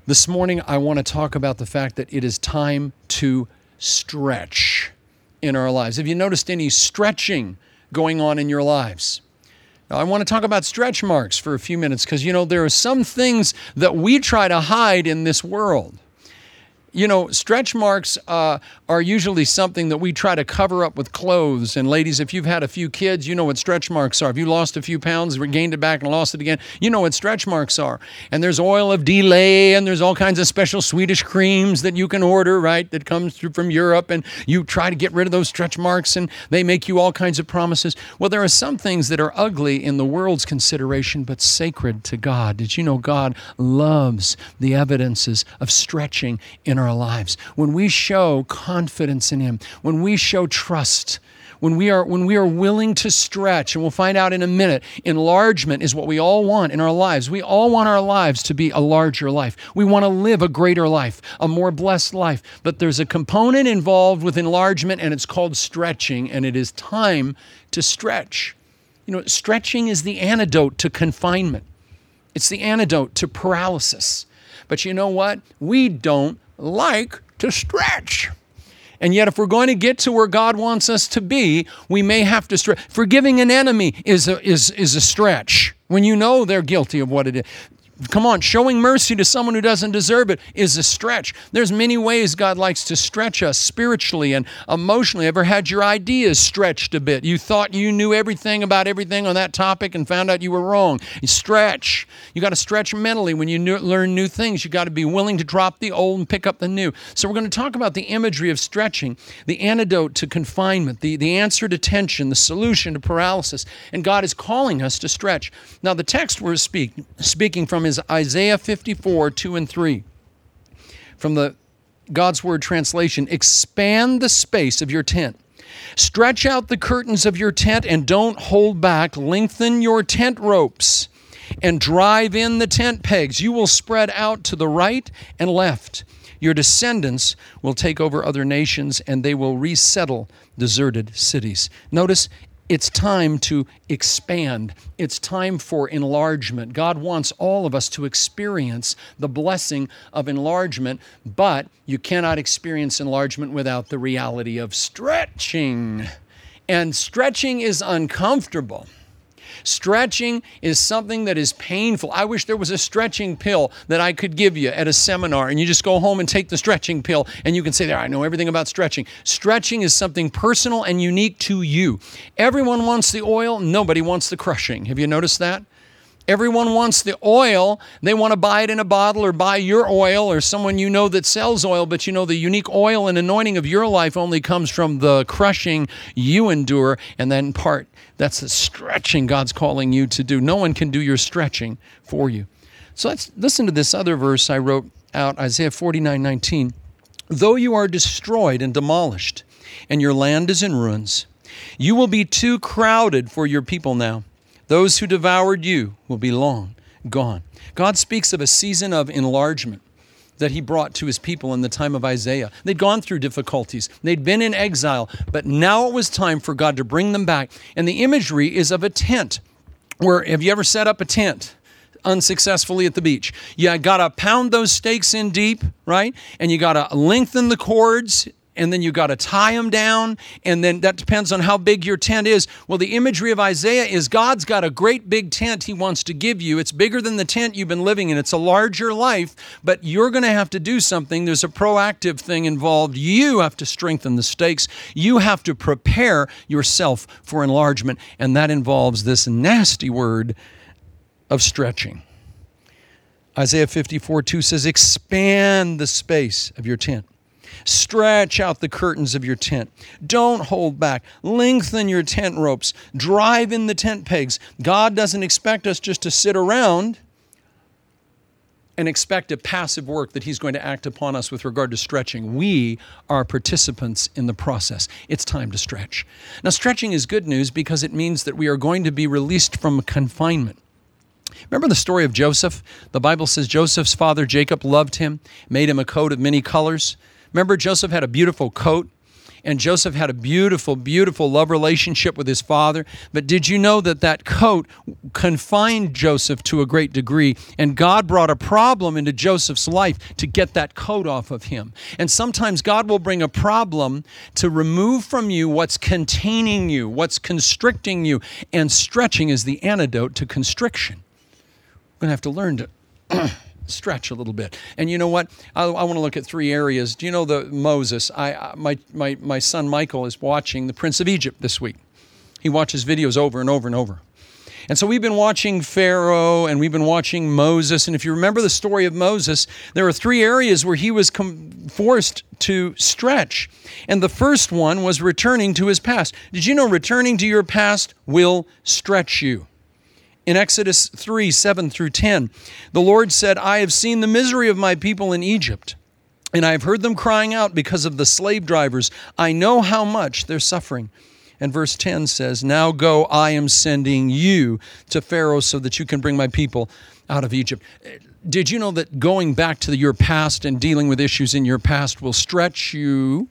This morning, I want to talk about the fact that it is time to stretch in our lives. Have you noticed any stretching going on in your lives? Now, I want to talk about stretch marks for a few minutes because, there are some things that we try to hide in this world. Stretch marks are usually something that we try to cover up with clothes. And ladies, if you've had a few kids, you know what stretch marks are. If you lost a few pounds, regained it back and lost it again, you know what stretch marks are. And there's oil of delay, and there's all kinds of special Swedish creams that you can order, right, that comes through from Europe. And you try to get rid of those stretch marks, and they make you all kinds of promises. Well, there are some things that are ugly in the world's consideration, but sacred to God. Did you know God loves the evidences of stretching in our lives? When we show confidence in Him, when we show trust, when we are willing to stretch, and we'll find out in a minute, enlargement is what we all want in our lives. We all want our lives to be a larger life. We want to live a greater life, a more blessed life. But there's a component involved with enlargement, and it's called stretching, and it is time to stretch. Stretching is the antidote to confinement. It's the antidote to paralysis. But you know what? We don't like to stretch. And yet, if we're going to get to where God wants us to be, we may have to stretch. Forgiving an enemy is a stretch when you know they're guilty of what it is. Come on, showing mercy to someone who doesn't deserve it is a stretch. There's many ways God likes to stretch us spiritually and emotionally. Ever had your ideas stretched a bit? You thought you knew everything about everything on that topic and found out you were wrong. You stretch. You got to stretch mentally when you learn new things. You got to be willing to drop the old and pick up the new. So we're going to talk about the imagery of stretching, the antidote to confinement, the answer to tension, the solution to paralysis. And God is calling us to stretch. Now, the text we're speaking from is Isaiah 54, 2 and 3. From the God's Word translation, expand the space of your tent. Stretch out the curtains of your tent and don't hold back. Lengthen your tent ropes and drive in the tent pegs. You will spread out to the right and left. Your descendants will take over other nations and they will resettle deserted cities. Notice, it's time to expand. It's time for enlargement. God wants all of us to experience the blessing of enlargement, but you cannot experience enlargement without the reality of stretching. And stretching is uncomfortable. Stretching is something that is painful. I wish there was a stretching pill that I could give you at a seminar, and you just go home and take the stretching pill, and you can say, there, I know everything about stretching. Stretching is something personal and unique to you. Everyone wants the oil. Nobody wants the crushing. Have you noticed that? Everyone wants the oil. They want to buy it in a bottle or buy your oil or someone you know that sells oil, but the unique oil and anointing of your life only comes from the crushing you endure, and then part. That's the stretching God's calling you to do. No one can do your stretching for you. So let's listen to this other verse I wrote out, Isaiah 49:19. Though you are destroyed and demolished, and your land is in ruins, you will be too crowded for your people now. Those who devoured you will be long gone. God speaks of a season of enlargement that He brought to His people in the time of Isaiah. They'd gone through difficulties. They'd been in exile, but now it was time for God to bring them back. And the imagery is of a tent. Have you ever set up a tent unsuccessfully at the beach? You got to pound those stakes in deep, right? And you got to lengthen the cords, and then you got to tie them down, and then that depends on how big your tent is. Well, the imagery of Isaiah is God's got a great big tent He wants to give you. It's bigger than the tent you've been living in. It's a larger life, but you're going to have to do something. There's a proactive thing involved. You have to strengthen the stakes. You have to prepare yourself for enlargement, and that involves this nasty word of stretching. Isaiah 54:2 says, expand the space of your tent. Stretch out the curtains of your tent. Don't hold back. Lengthen your tent ropes. Drive in the tent pegs. God doesn't expect us just to sit around and expect a passive work that He's going to act upon us with regard to stretching. We are participants in the process. It's time to stretch. Now, stretching is good news because it means that we are going to be released from confinement. Remember the story of Joseph? The Bible says Joseph's father, Jacob, loved him, made him a coat of many colors. Remember, Joseph had a beautiful coat, And Joseph had a beautiful, beautiful love relationship with his father. But did you know that that coat confined Joseph to a great degree? And God brought a problem into Joseph's life to get that coat off of him. And sometimes God will bring a problem to remove from you what's containing you, what's constricting you. And stretching is the antidote to constriction. We're going to have to learn to stretch a little bit. And you know what? I want to look at 3 areas. Do you know Moses? My son Michael is watching The Prince of Egypt this week. He watches videos over and over and over. And so we've been watching Pharaoh and we've been watching Moses. And if you remember the story of Moses, there are 3 areas where he was forced to stretch. And the first one was returning to his past. Did you know returning to your past will stretch you? In Exodus 3, 7 through 10, the Lord said, I have seen the misery of my people in Egypt, and I have heard them crying out because of the slave drivers. I know how much they're suffering. And verse 10 says, now go, I am sending you to Pharaoh so that you can bring my people out of Egypt. Did you know that going back to your past and dealing with issues in your past will stretch you?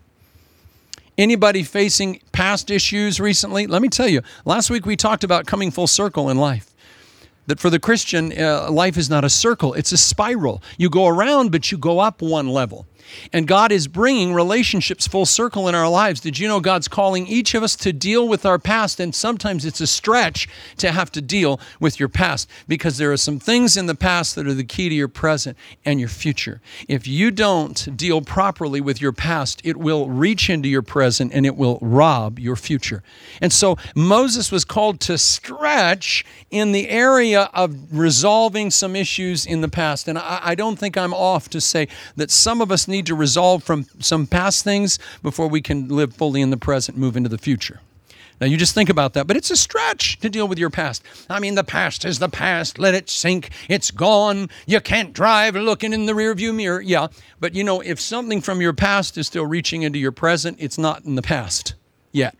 Anybody facing past issues recently? Let me tell you, last week we talked about coming full circle in life. That for the Christian, life is not a circle, it's a spiral. You go around, but you go up one level. And God is bringing relationships full circle in our lives. Did you know God's calling each of us to deal with our past? And sometimes it's a stretch to have to deal with your past because there are some things in the past that are the key to your present and your future. If you don't deal properly with your past, it will reach into your present and it will rob your future. And so Moses was called to stretch in the area of resolving some issues in the past. And I don't think I'm off to say that some of us need to resolve from some past things before we can live fully in the present, move into the future. Now, you just think about that, but it's a stretch to deal with your past. I mean, the past is the past. Let it sink. It's gone. You can't drive looking in the rearview mirror. Yeah, but you know, if something from your past is still reaching into your present, it's not in the past yet.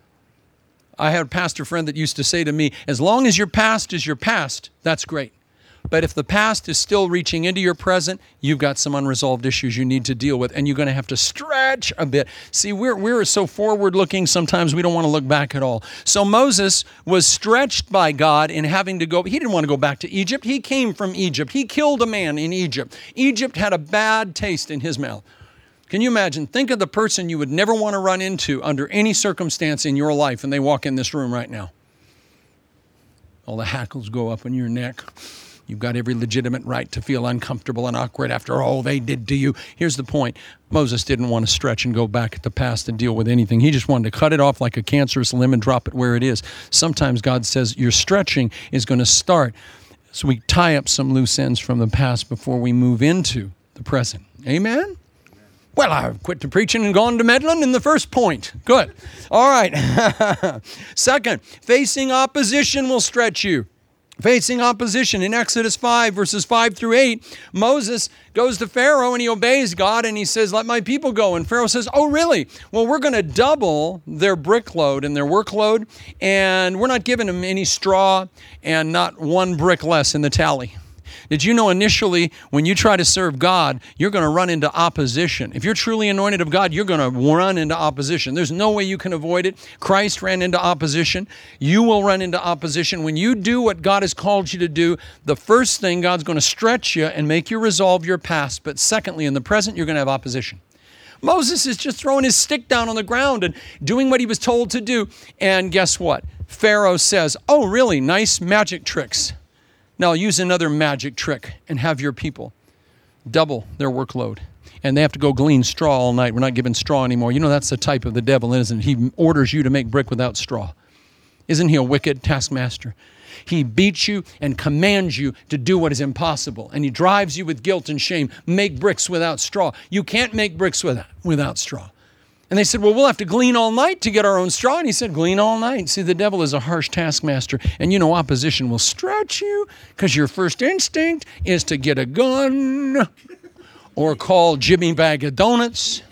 I had a pastor friend that used to say to me, as long as your past is your past, that's great. But if the past is still reaching into your present, you've got some unresolved issues you need to deal with, and you're going to have to stretch a bit. See, we're so forward-looking, sometimes we don't want to look back at all. So Moses was stretched by God in having to go. He didn't want to go back to Egypt. He came from Egypt. He killed a man in Egypt. Egypt had a bad taste in his mouth. Can you imagine? Think of the person you would never want to run into under any circumstance in your life, and they walk in this room right now. All the hackles go up on your neck. You've got every legitimate right to feel uncomfortable and awkward after all they did to you. Here's the point. Moses didn't want to stretch and go back at the past and deal with anything. He just wanted to cut it off like a cancerous limb and drop it where it is. Sometimes God says your stretching is going to start so we tie up some loose ends from the past before we move into the present. Amen? Well, I've quit the preaching and gone to meddling in the first point. Good. All right. Second, facing opposition will stretch you. Facing opposition. In Exodus 5, verses 5 through 8, Moses goes to Pharaoh and he obeys God and he says, let my people go. And Pharaoh says, oh, really? Well, we're going to double their brick load and their workload, and we're not giving them any straw and not one brick less in the tally. Did you know initially when you try to serve God, you're going to run into opposition? If you're truly anointed of God, you're going to run into opposition. There's no way you can avoid it. Christ ran into opposition. You will run into opposition. When you do what God has called you to do, the first thing, God's going to stretch you and make you resolve your past. But secondly, in the present, you're going to have opposition. Moses is just throwing his stick down on the ground and doing what he was told to do. And guess what? Pharaoh says, oh, really? Nice magic tricks. Now use another magic trick and have your people double their workload. And they have to go glean straw all night. We're not giving straw anymore. You know, that's the type of the devil, isn't it? He orders you to make brick without straw. Isn't he a wicked taskmaster? He beats you and commands you to do what is impossible. And he drives you with guilt and shame. Make bricks without straw. You can't make bricks without straw. And they said, well, we'll have to glean all night to get our own straw. And he said, glean all night. See, the devil is a harsh taskmaster. And you know, opposition will stretch you because your first instinct is to get a gun or call Jimmy Bag of Donuts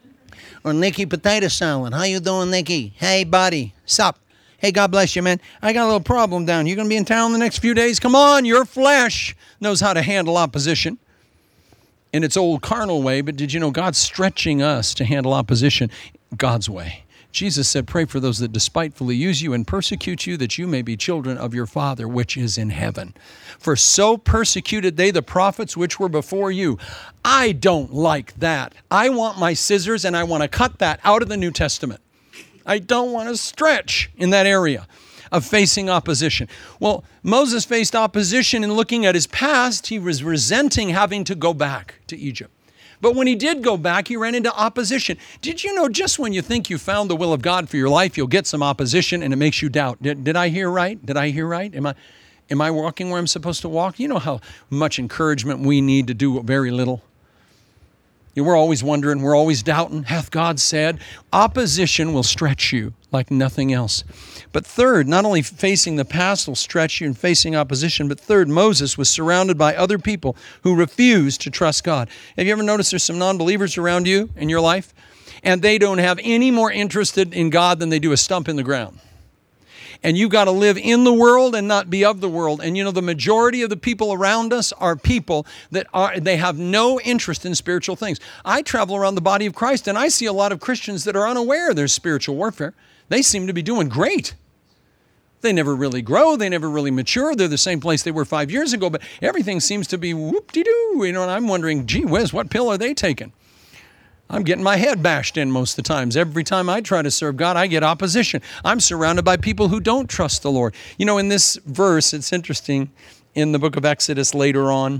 or Nicky Potato Salad. How you doing, Nicky? Hey, buddy. Sup? Hey, God bless you, man. I got a little problem down. You going to be in town the next few days? Come on, your flesh knows how to handle opposition. in its old carnal way, but did you know God's stretching us to handle opposition God's way? Jesus said, pray for those that despitefully use you and persecute you, that you may be children of your Father which is in heaven. For so persecuted they the prophets which were before you. I don't like that. I want my scissors and I want to cut that out of the New Testament. I don't want to stretch in that area of facing opposition. Well, Moses faced opposition in looking at his past. He was resenting having to go back to Egypt. But when he did go back, he ran into opposition. Did you know just when you think you found the will of God for your life, you'll get some opposition and it makes you doubt? Did I hear right? Did I hear right? Am I walking where I'm supposed to walk? You know how much encouragement we need to do very little? We're always wondering, we're always doubting, hath God said? Opposition will stretch you like nothing else. But third, not only facing the past will stretch you and facing opposition, but third, Moses was surrounded by other people who refused to trust God. Have you ever noticed there's some non-believers around you in your life? And they don't have any more interest in God than they do a stump in the ground. And you've got to live in the world and not be of the world. And you know, the majority of the people around us are people that they have no interest in spiritual things. I travel around the body of Christ and I see a lot of Christians that are unaware there's spiritual warfare. They seem to be doing great. They never really grow. They never really mature. They're the same place they were 5 years ago, but everything seems to be whoop-de-doo. You know, and I'm wondering, gee whiz, what pill are they taking? I'm getting my head bashed in most of the times. Every time I try to serve God, I get opposition. I'm surrounded by people who don't trust the Lord. You know, in this verse, it's interesting, in the book of Exodus later on,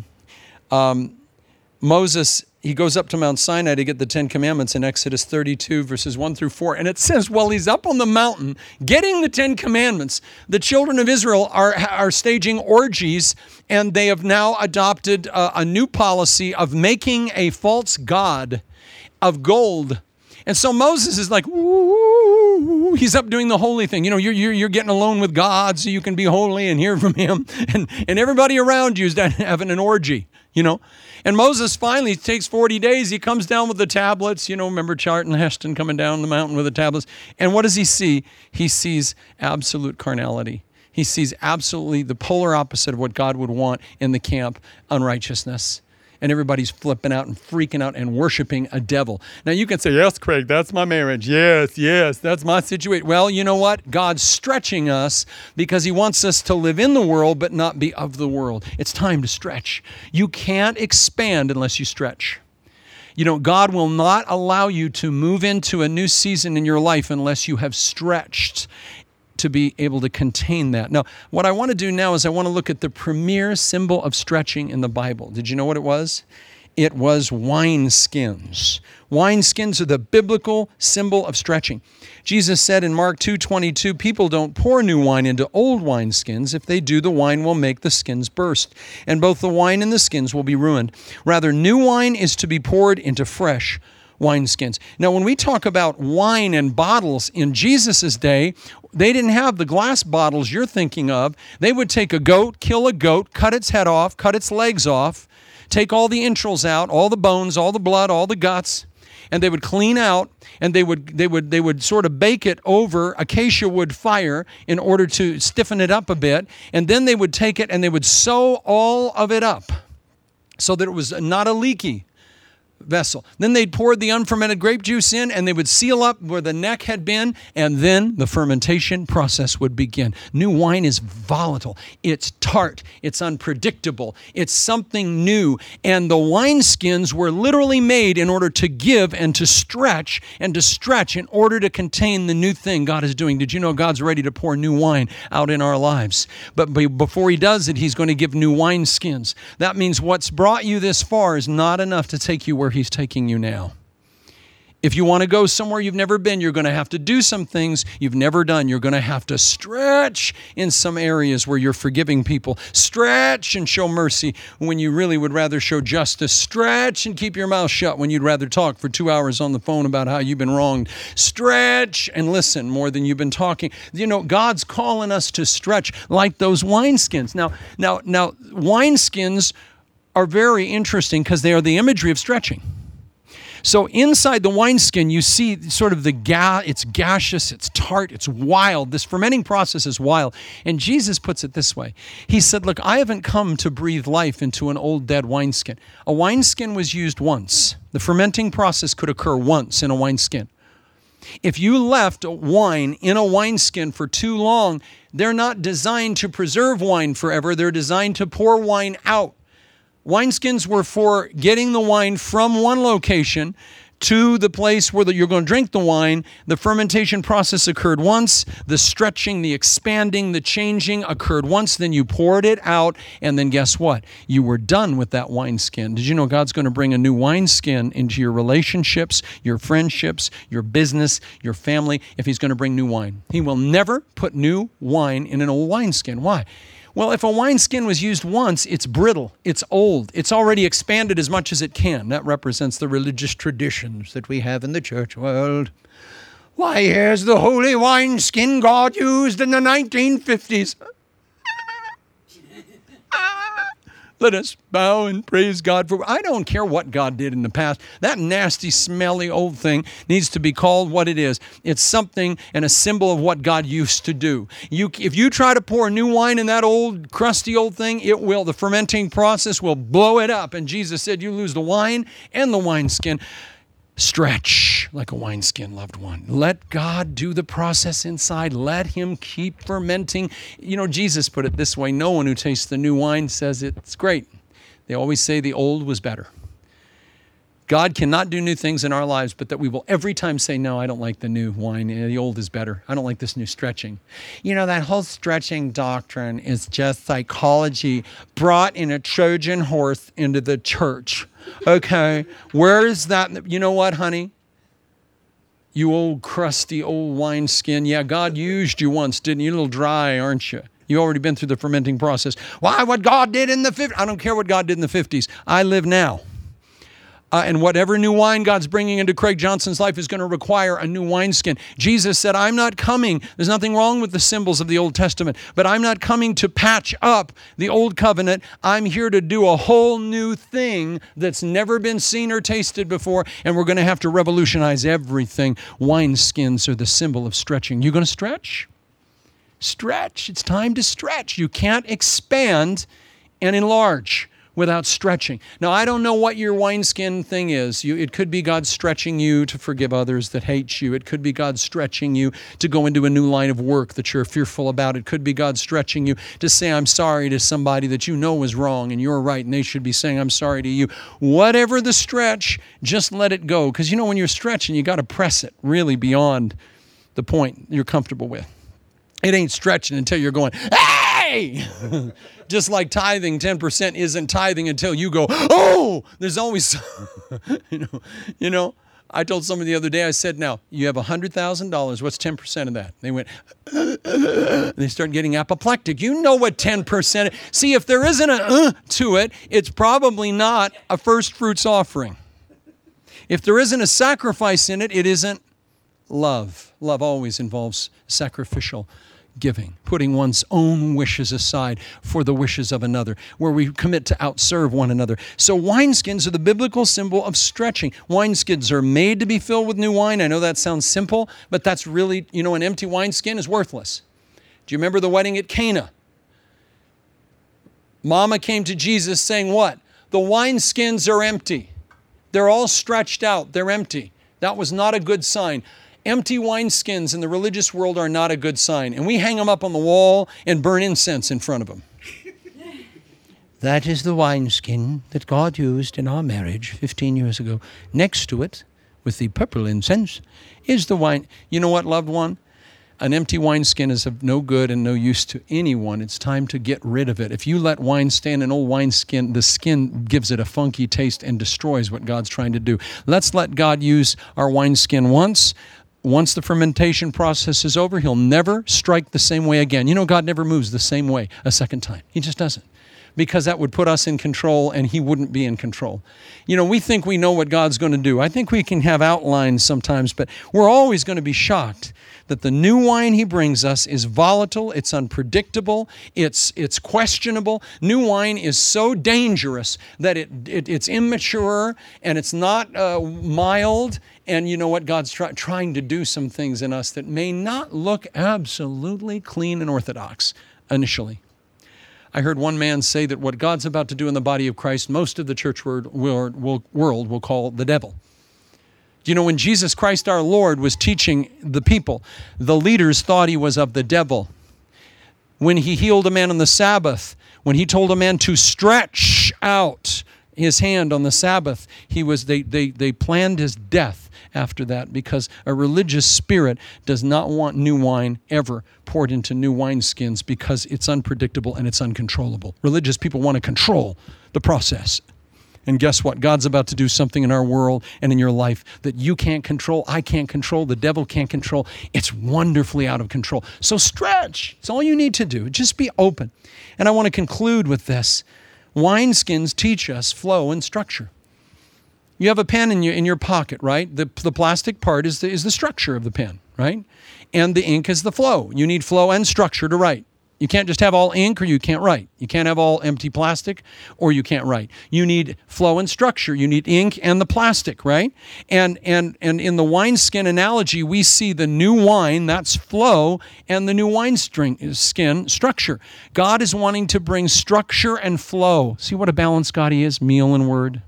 Moses, he goes up to Mount Sinai to get the Ten Commandments in Exodus 32, verses 1 through 4. And it says, while he's up on the mountain getting the Ten Commandments, the children of Israel are staging orgies, and they have now adopted a new policy of making a false god of gold. And so Moses is like, woo, he's up doing the holy thing. You know, you're getting alone with God so you can be holy and hear from him. And everybody around you is having an orgy, you know. And Moses finally takes 40 days. He comes down with the tablets. You know, remember Charlton Heston coming down the mountain with the tablets. And what does he see? He sees absolute carnality. He sees absolutely the polar opposite of what God would want in the camp, unrighteousness. And everybody's flipping out and freaking out and worshiping a devil. Now you can say, yes, Craig, that's my marriage. Yes, that's my situation. Well, you know what? God's stretching us because he wants us to live in the world but not be of the world. It's time to stretch. You can't expand unless you stretch. You know, God will not allow you to move into a new season in your life unless you have stretched to be able to contain that. Now, what I want to do now is I want to look at the premier symbol of stretching in the Bible. Did you know what it was? It was wineskins. Wineskins are the biblical symbol of stretching. Jesus said in Mark 2:22, people don't pour new wine into old wineskins. If they do, the wine will make the skins burst, and both the wine and the skins will be ruined. Rather, new wine is to be poured into fresh wineskins. Now, when we talk about wine and bottles in Jesus' day, they didn't have the glass bottles you're thinking of. They would take a goat, kill a goat, cut its head off, cut its legs off, take all the entrails out, all the bones, all the blood, all the guts, and they would clean out, and they would sort of bake it over acacia wood fire in order to stiffen it up a bit, and then they would take it and they would sew all of it up so that it was not a leaky vessel. Then they'd pour the unfermented grape juice in, and they would seal up where the neck had been, and then the fermentation process would begin. New wine is volatile. It's tart. It's unpredictable. It's something new. And the wineskins were literally made in order to give and to stretch in order to contain the new thing God is doing. Did you know God's ready to pour new wine out in our lives? But before he does it, he's going to give new wineskins. That means what's brought you this far is not enough to take you where he's taking you now. If you want to go somewhere you've never been, you're going to have to do some things you've never done. You're going to have to stretch in some areas where you're forgiving people. Stretch and show mercy when you really would rather show justice. Stretch and keep your mouth shut when you'd rather talk for 2 hours on the phone about how you've been wronged. Stretch and listen more than you've been talking. You know, God's calling us to stretch like those wineskins. Now, wineskins are very interesting because they are the imagery of stretching. So inside the wineskin, you see sort of it's gaseous, it's tart, it's wild. This fermenting process is wild. And Jesus puts it this way. He said, look, I haven't come to breathe life into an old dead wineskin. A wineskin was used once. The fermenting process could occur once in a wineskin. If you left wine in a wineskin for too long, they're not designed to preserve wine forever. They're designed to pour wine out. Wineskins were for getting the wine from one location to the place where you're going to drink the wine. The fermentation process occurred once. The stretching, the expanding, the changing occurred once. Then you poured it out, and then guess what? You were done with that wineskin. Did you know God's going to bring a new wineskin into your relationships, your friendships, your business, your family, if He's going to bring new wine? He will never put new wine in an old wineskin. Why? Well, if a wineskin was used once, it's brittle, it's old, it's already expanded as much as it can. That represents the religious traditions that we have in the church world. Why, here's the holy wineskin God used in the 1950s. Let us bow and praise God for. I don't care what God did in the past. That nasty, smelly old thing needs to be called what it is. It's something and a symbol of what God used to do. If you try to pour new wine in that old, crusty old thing, the fermenting process will blow it up. And Jesus said, you lose the wine and the wineskin. Stretch like a wineskin, loved one. Let God do the process inside. Let Him keep fermenting. You know, Jesus put it this way. No one who tastes the new wine says it's great. They always say the old was better. God cannot do new things in our lives, but that we will every time say, no, I don't like the new wine. The old is better. I don't like this new stretching. You know, that whole stretching doctrine is just psychology brought in a Trojan horse into the church. Okay, where is that? You know what, honey? You old crusty old wineskin. Yeah, God used you once, didn't you? You're a little dry, aren't you? You already been through the fermenting process. Why? What God did in the 50s? I don't care what God did in the 50s. I live now. And whatever new wine God's bringing into Craig Johnson's life is going to require a new wineskin. Jesus said, I'm not coming. There's nothing wrong with the symbols of the Old Testament, but I'm not coming to patch up the old covenant. I'm here to do a whole new thing that's never been seen or tasted before, and we're going to have to revolutionize everything. Wineskins are the symbol of stretching. You going to stretch? Stretch. It's time to stretch. You can't expand and enlarge without stretching. Now, I don't know what your wineskin thing is. It could be God stretching you to forgive others that hate you. It could be God stretching you to go into a new line of work that you're fearful about. It could be God stretching you to say, I'm sorry to somebody that you know was wrong and you're right and they should be saying, I'm sorry to you. Whatever the stretch, just let it go. Because you know when you're stretching, you got to press it really beyond the point you're comfortable with. It ain't stretching until you're going, hey! Just like tithing, 10% isn't tithing until you go, oh! There's always, you know. I told somebody the other day, I said, now, you have $100,000. What's 10% of that? They went, they start getting apoplectic. You know what 10% is. See, if there isn't a to it, it's probably not a first fruits offering. If there isn't a sacrifice in it, it isn't love. Love always involves sacrificial giving, putting one's own wishes aside for the wishes of another, where we commit to outserve one another. So wineskins are the biblical symbol of stretching. Wineskins are made to be filled with new wine. I know that sounds simple, but that's really, an empty wineskin is worthless. Do you remember the wedding at Cana? Mama came to Jesus saying what? The wineskins are empty. They're all stretched out. They're empty. That was not a good sign. Empty wineskins in the religious world are not a good sign. And we hang them up on the wall and burn incense in front of them. That is the wineskin that God used in our marriage 15 years ago. Next to it, with the purple incense, is the wine. You know what, loved one? An empty wineskin is of no good and no use to anyone. It's time to get rid of it. If you let wine stay in an old wineskin, the skin gives it a funky taste and destroys what God's trying to do. Let's let God use our wineskin once. Once the fermentation process is over, He'll never strike the same way again. God never moves the same way a second time. He just doesn't. because that would put us in control and he wouldn't be in control. We think we know what God's going to do. I think we can have outlines sometimes, but we're always going to be shocked that the new wine he brings us is volatile, it's unpredictable, it's questionable. New wine is so dangerous that it's immature and it's not mild. And you know what? God's trying to do some things in us that may not look absolutely clean and orthodox initially. I heard one man say that what God's about to do in the body of Christ, most of the church world will call the devil. When Jesus Christ our Lord was teaching the people, the leaders thought he was of the devil. When he healed a man on the Sabbath, when he told a man to stretch out his hand on the Sabbath, they planned his death after that, because a religious spirit does not want new wine ever poured into new wineskins, because it's unpredictable and it's uncontrollable. Religious people want to control the process. And guess what? God's about to do something in our world and in your life that you can't control, I can't control, the devil can't control. It's wonderfully out of control. So stretch. It's all you need to do. Just be open. And I want to conclude with this. Wineskins teach us flow and structure. You have a pen in your pocket, right? The plastic part is the structure of the pen, right? And the ink is the flow. You need flow and structure to write. You can't just have all ink or you can't write. You can't have all empty plastic or you can't write. You need flow and structure. You need ink and the plastic, right? And in the wineskin analogy, we see the new wine, that's flow, and the new wineskin, structure. God is wanting to bring structure and flow. See what a balanced God he is? Meal and word.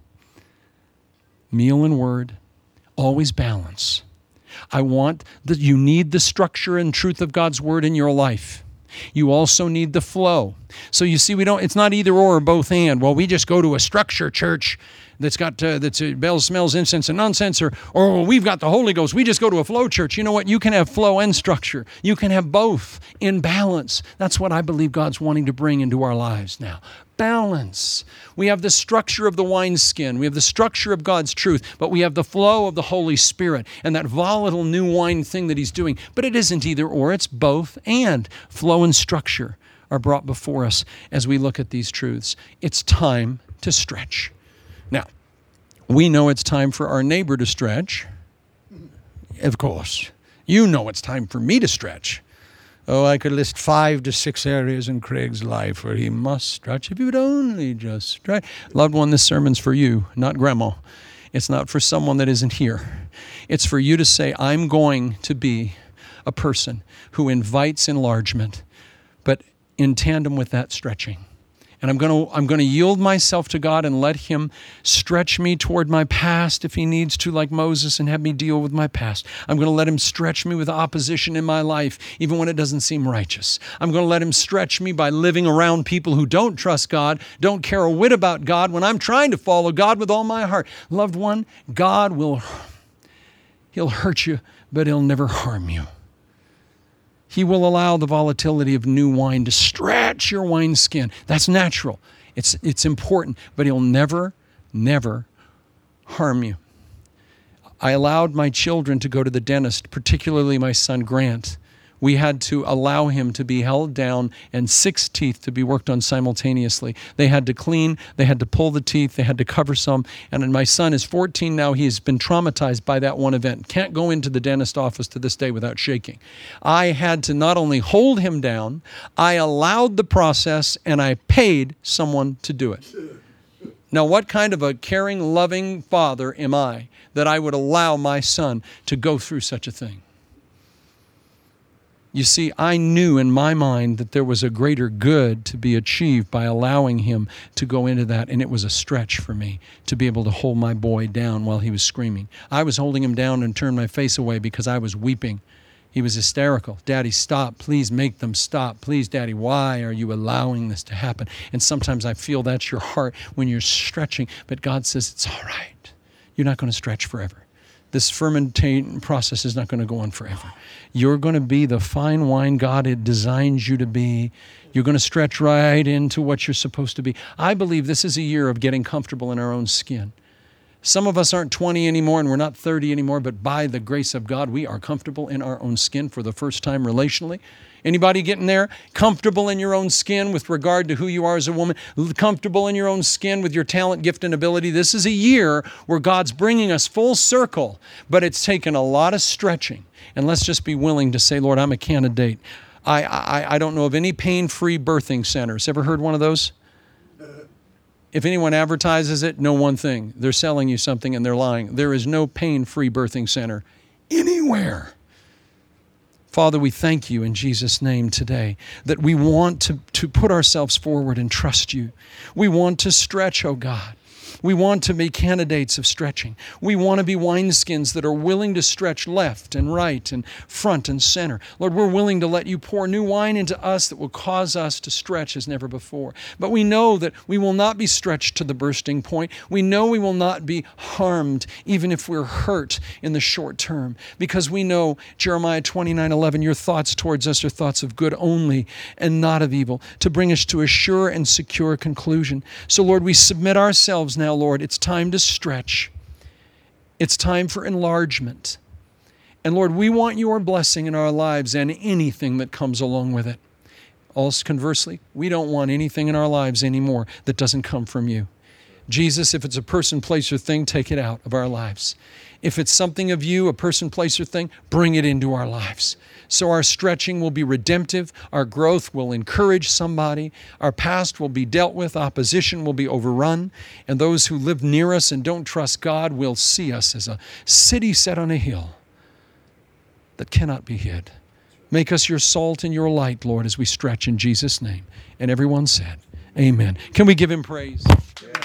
Meal and word. Always balance. I want that you need the structure and truth of God's word in your life. You also need the flow. So you see, it's not either or both and. Well, we just go to a structure church that's bells, smells, incense, and nonsense, or we've got the Holy Ghost. We just go to a flow church. You know what? You can have flow and structure. You can have both in balance. That's what I believe God's wanting to bring into our lives now. Balance. We have the structure of the wineskin. We have the structure of God's truth, but we have the flow of the Holy Spirit and that volatile new wine thing that he's doing. But it isn't either or, it's both and. Flow and structure are brought before us as we look at these truths. It's time to stretch. Now, we know it's time for our neighbor to stretch. Of course. You know it's time for me to stretch. Oh, I could list 5 to 6 areas in Craig's life where he must stretch if he would only just stretch. Loved one, this sermon's for you, not grandma. It's not for someone that isn't here. It's for you to say, I'm going to be a person who invites enlargement, but in tandem with that stretching. And I'm going to yield myself to God and let him stretch me toward my past if he needs to, like Moses, and have me deal with my past. I'm going to let him stretch me with opposition in my life, even when it doesn't seem righteous. I'm going to let him stretch me by living around people who don't trust God, don't care a whit about God, when I'm trying to follow God with all my heart. Loved one, God he'll hurt you, but he'll never harm you. He will allow the volatility of new wine to stretch your wineskin. That's natural. It's important, but he'll never, never harm you. I allowed my children to go to the dentist, particularly my son Grant. We had to allow him to be held down and 6 teeth to be worked on simultaneously. They had to clean, they had to pull the teeth, they had to cover some. And my son is 14 now. He has been traumatized by that one event. Can't go into the dentist office to this day without shaking. I had to not only hold him down, I allowed the process and I paid someone to do it. Now, what kind of a caring, loving father am I that I would allow my son to go through such a thing? You see, I knew in my mind that there was a greater good to be achieved by allowing him to go into that, and it was a stretch for me to be able to hold my boy down while he was screaming. I was holding him down and turned my face away because I was weeping. He was hysterical. Daddy, stop. Please make them stop. Please, Daddy, why are you allowing this to happen? And sometimes I feel that's your heart when you're stretching, but God says, it's all right. You're not going to stretch forever. This fermentation process is not going to go on forever. You're going to be the fine wine God had designed you to be. You're going to stretch right into what you're supposed to be. I believe this is a year of getting comfortable in our own skin. Some of us aren't 20 anymore and we're not 30 anymore, but by the grace of God, we are comfortable in our own skin for the first time relationally. Anybody getting there? Comfortable in your own skin with regard to who you are as a woman? Comfortable in your own skin with your talent, gift, and ability? This is a year where God's bringing us full circle, but it's taken a lot of stretching. And let's just be willing to say, Lord, I'm a candidate. I don't know of any pain-free birthing centers. Ever heard one of those? If anyone advertises it, know one thing. They're selling you something and they're lying. There is no pain-free birthing center anywhere. Father, we thank you in Jesus' name today that we want to put ourselves forward and trust you. We want to stretch, oh God. We want to be candidates of stretching. We want to be wineskins that are willing to stretch left and right and front and center. Lord, we're willing to let you pour new wine into us that will cause us to stretch as never before. But we know that we will not be stretched to the bursting point. We know we will not be harmed even if we're hurt in the short term, because we know, Jeremiah 29:11, your thoughts towards us are thoughts of good only and not of evil, to bring us to a sure and secure conclusion. So Lord, we submit ourselves now, Lord. It's time to stretch. It's time for enlargement. And Lord, we want your blessing in our lives and anything that comes along with it. Also, conversely, we don't want anything in our lives anymore that doesn't come from you. Jesus, if it's a person, place, or thing, take it out of our lives. If it's something of you, a person, place, or thing, bring it into our lives. So our stretching will be redemptive, our growth will encourage somebody, our past will be dealt with, opposition will be overrun, and those who live near us and don't trust God will see us as a city set on a hill that cannot be hid. Make us your salt and your light, Lord, as we stretch in Jesus' name. And everyone said, amen. Can we give him praise?